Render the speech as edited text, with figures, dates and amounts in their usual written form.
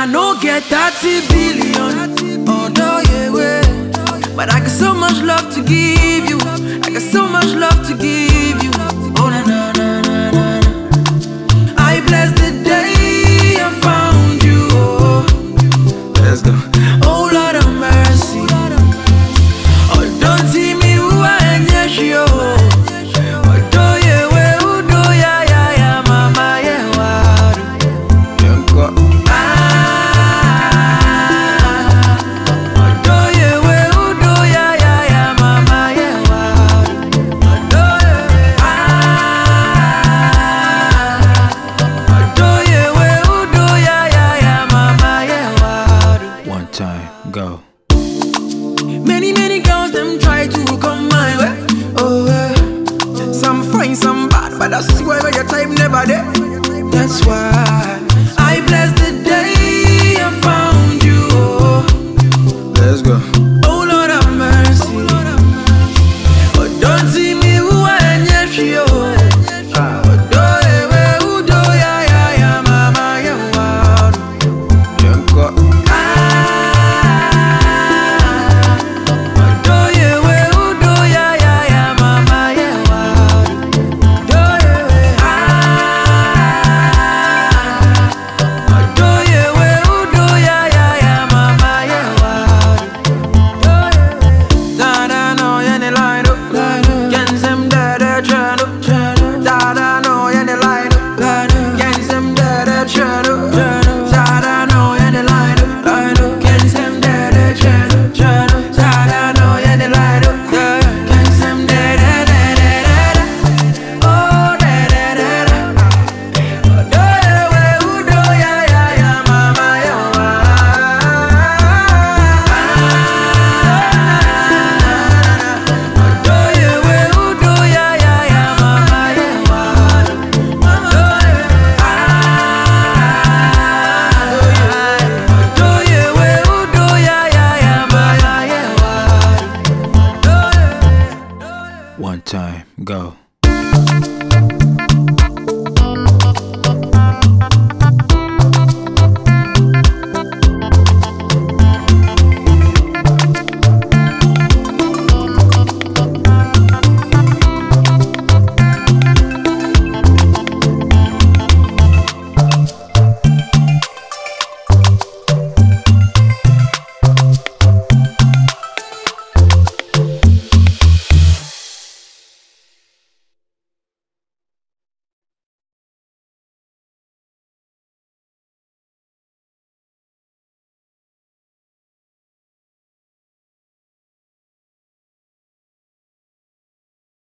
no get 30 billion. Although yeah, way. But I got so much love to give you. I got so much love to give you. Oh na na na na na. I bless the day I found you. Oh. Let's go. Oh Lord of mercy. Oh don't see me who I am. Yes you. Oh do ye we who do ya ya ya mama ye waru. Ah. Oh do ye we who do ya ya ya mama ye waru. Do ye ah. Oh do ye we who do ya ya ya mama ye waru. One time, go. Many girls them try to come my way. Oh, some fine, some bad, but I swear your type never there. That's why